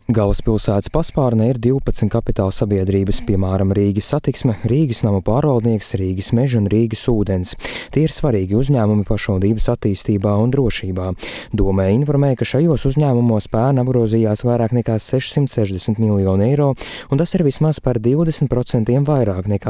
Galvaspilsētas paspārnē ir 12 kapitāla sabiedrības, piemēram, Rīgas Satiksme, Rīgas namu pārvaldnieks, Rīgas meži un Rīgas ūdens. Tie ir svarīgi uzņēmumi pašvaldības attīstībā un drošībā. Dome informēja, ka šajos uzņēmumos pērn apgrozījās vairāk nekā 660 miljonu eiro, un tas ir vismaz par 20% vairāk nekā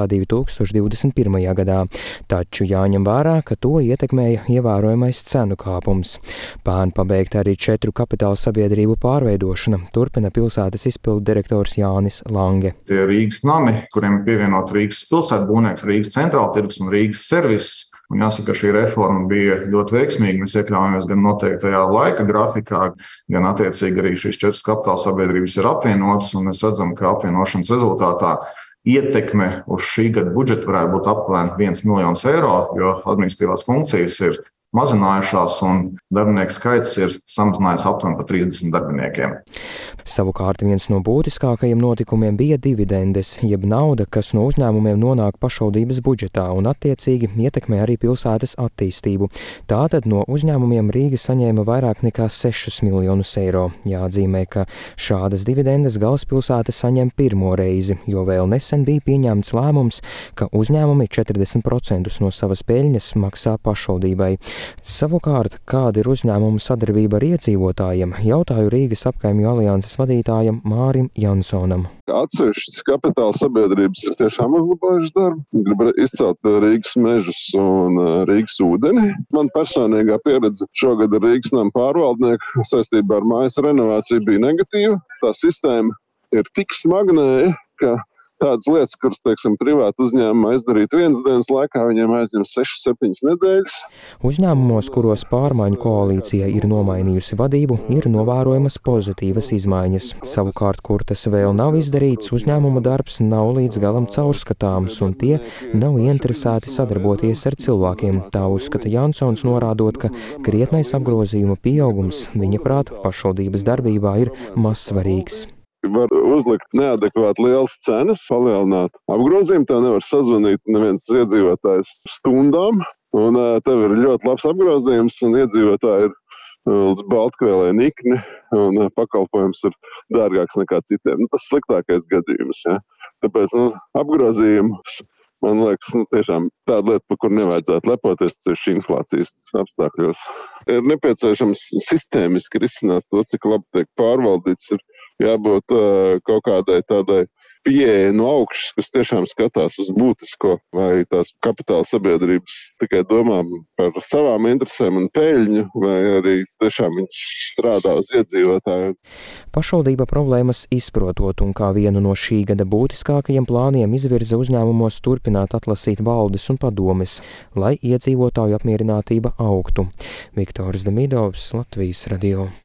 2021. gadā. Taču jāņem vērā, ka to ietekmēja ievērojamais cenu kāpums. Pērn pabeigta arī 4 kapitāla sabiedrību pārveidošana, turpina pilsētas izpildu direktors Jānis Lange. Tie Rīgas nami, kuriem pievienot Rīgas pilsētbūvnieks, Rīgas centrāla tirgus un Rīgas servis. Un jāsaka, ka šī reforma bija ļoti veiksmīga. Mēs iekļāvāmies gan noteiktajā laika grafikā, gan attiecīgi arī šīs 4 kapitāla sabiedrības ir apvienotas, un mēs redzam, ka apvienošanas rezultātā ietekme uz šī gada budžetu varētu būt aptuveni 1 miljons eiro, jo administratīvās funkcijas ir mazinājušās un darbinieku skaits ir samazinājies aptuveni par 30 darbiniekiem. Savukārt viens no būtiskākajiem notikumiem bija dividendes, jeb nauda, kas no uzņēmumiem nonāk pašvaldības budžetā un attiecīgi ietekmē arī pilsētas attīstību. Tātad no uzņēmumiem Rīga saņēma vairāk nekā 6 miljonus eiro. Jāatzīmē, ka šādas dividendes galvaspilsēta saņem pirmo reizi, jo vēl nesen bija pieņemts lēmums, ka uzņēmumi 40% no savas peļņas maksā pašvaldībai. Savukārt, kāda ir uzņēmumu sadarbība ar iedzīvotājiem, jautāju Rīgas apkaimju alianses vadītājam Mārim Jansonam. Atsevišķas kapitāla sabiedrības ir tiešām uzlabojušas darbu. Gribu izcelt Rīgas mežus un Rīgas ūdeni. Man personīgā pieredze šogad ar Rīgas namu pārvaldnieku saistībā ar mājas renovāciju bija negatīva. Tā sistēma ir tik smagnēja, ka tādas lietas, kuras, privāti uzņēmumā izdarīt vienas dienas laikā, viņiem aizņem 6-7 nedēļas. Uzņēmumos, kuros pārmaiņu koalīcija ir nomainījusi vadību, ir novērojamas pozitīvas izmaiņas. Savukārt, kur tas vēl nav izdarīts, uzņēmuma darbs nav līdz galam caurskatāms, un tie nav ieinteresēti sadarboties ar cilvēkiem. Tā uzskata Jansons, norādot, ka krietnais apgrozījuma pieaugums viņa prāt pašvaldības darbībā ir mazsvarīgs. Var uzlikt neadekvāti lielas cenas, palielināt apgrozījumu, tev nevar sazvanīt neviens iedzīvotājs stundām, un tev ir ļoti labs apgrozījums, un iedzīvotāji ir līdz Baltkvēlē nikni, un pakalpojums ir dārgāks nekā citiem. Tas sliktākais gadījums, ja. Tāpēc apgrozījums, man liekas, tiešām tāda lieta, par kur nevajadzētu lepoties, tieši inflācijas apstākļos. Ir nepieciešams sistēmiski risināt to, cik labi tiek pārvaldīts, ir jābūt kaut kādai tādai pieeja no augšas, kas tiešām skatās uz būtisko, vai tās kapitāla sabiedrības tikai domā par savām interesēm un peļņu, vai arī tiešām viņas strādā uz iedzīvotāju. Pašvaldība problēmas izprotot un kā vienu no šī gada būtiskākajiem plāniem izvirza uzņēmumos turpināt atlasīt valdes un padomes, lai iedzīvotāju apmierinātība augtu. Viktors Demidovs, Latvijas radio.